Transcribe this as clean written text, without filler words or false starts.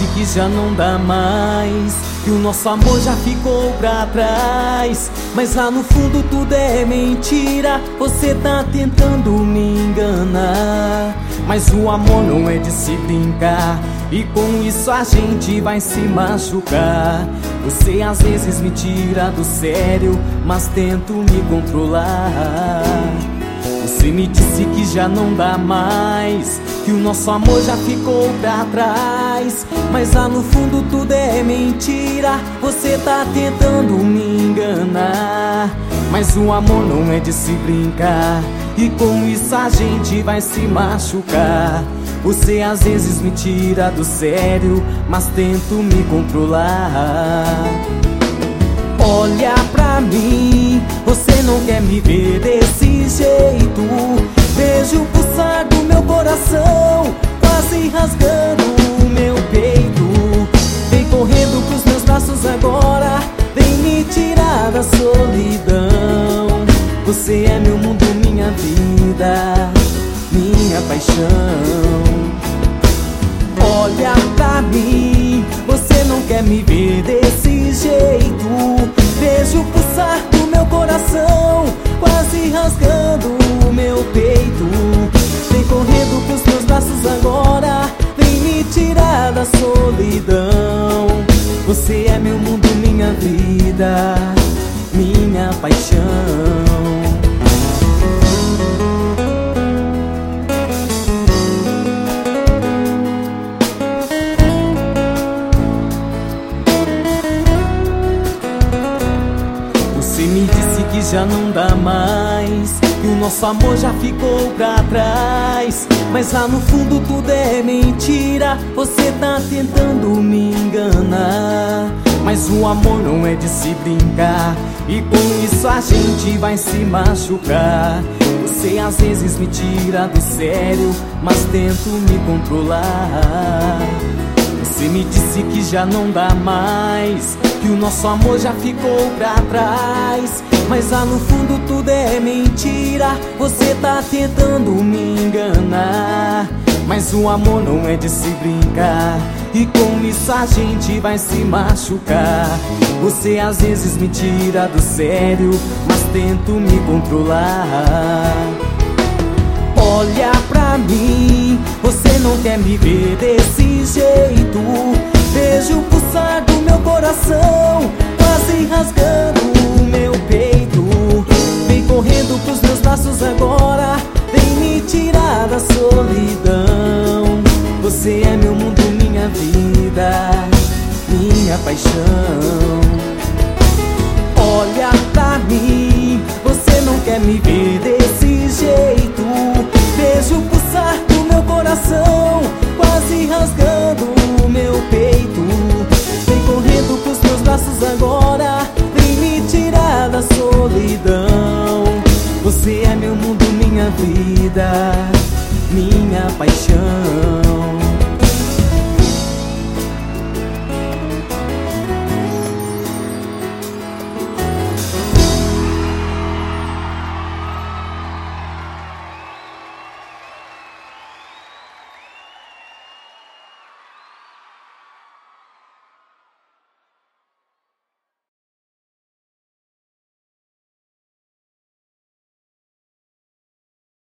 disse que já não dá mais, que o nosso amor já ficou pra trás. Mas lá no fundo tudo é mentira, você tá tentando me enganar. Mas o amor não é de se brincar, e com isso a gente vai se machucar. Você às vezes me tira do sério, mas tento me controlar. Você me disse que já não dá mais, que o nosso amor já ficou pra trás. Mas lá no fundo tudo é mentira, você tá tentando me enganar. Mas o amor não é de se brincar, e com isso a gente vai se machucar. Você às vezes me tira do sério, mas tento me controlar. Olha pra mim, você não quer me ver desse jeito. Vejo o pulsar do meu coração, quase rasgando o meu peito. Vem correndo pros meus braços agora, vem me tirar da solidão. Você é meu mundo, minha vida, minha paixão. Olha pra mim, você não quer me ver desse jeito. Vejo o pulsar do meu coração, quase rasgando o meu peito. Vem correndo pros meus braços agora, vem me tirar da solidão. Você é meu mundo, minha vida, minha paixão. Você me disse que já não dá mais, que o nosso amor já ficou pra trás. Mas lá no fundo tudo é mentira, você tá tentando me enganar. Mas o amor não é de se brincar, e com isso a gente vai se machucar. Você às vezes me tira do sério, mas tento me controlar. Você me disse que já não dá mais, que o nosso amor já ficou pra trás. Mas lá no fundo tudo é mentira, você tá tentando me enganar. Mas o amor não é de se brincar, e com isso a gente vai se machucar. Você às vezes me tira do sério, mas tento me controlar. Olha pra mim, você não quer me ver desse jeito. Vejo o pulsar do meu coração, quase rasgando o meu peito. Vem correndo pros meus braços agora, vem me tirar da solidão. Você é meu mundo, minha vida, minha paixão. Olha pra mim, você não quer me ver